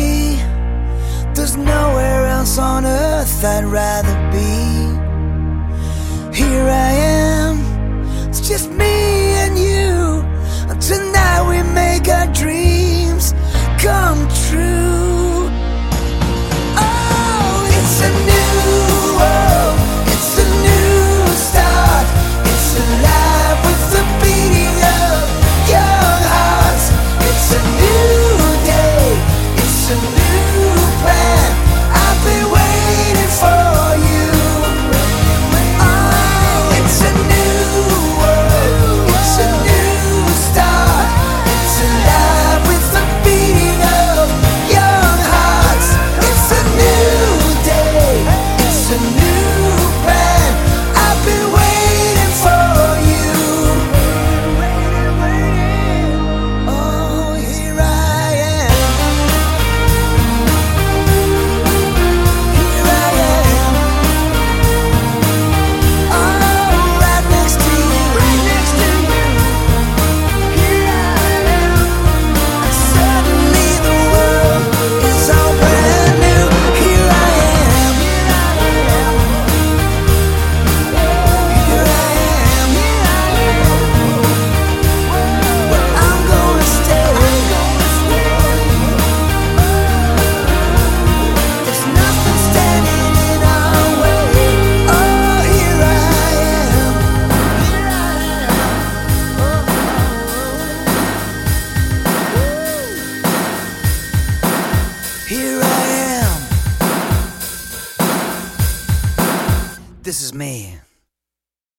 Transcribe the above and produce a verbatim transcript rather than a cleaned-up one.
me. There's nowhere else on earth I'd rather be. Here I am, it's just me and you. And tonight we make our dreams come true. Oh, it's a new world, it's a new start. It's alive with the beating of young hearts. It's a new day, it's a new plan. I've been waiting for you. Oh, it's a new world, it's a new start. It's alive with the beating of young hearts. It's a new day, it's a new plan. I've been waiting for you. Oh, here I am. Here I am. Oh, right next to you. Right next to you. Here I am. And suddenly the world is all brand new. Here I am. Here I am. Well, I'm gonna stay. There's nothing standing in our way. Oh, here I am. Here I am. This is me.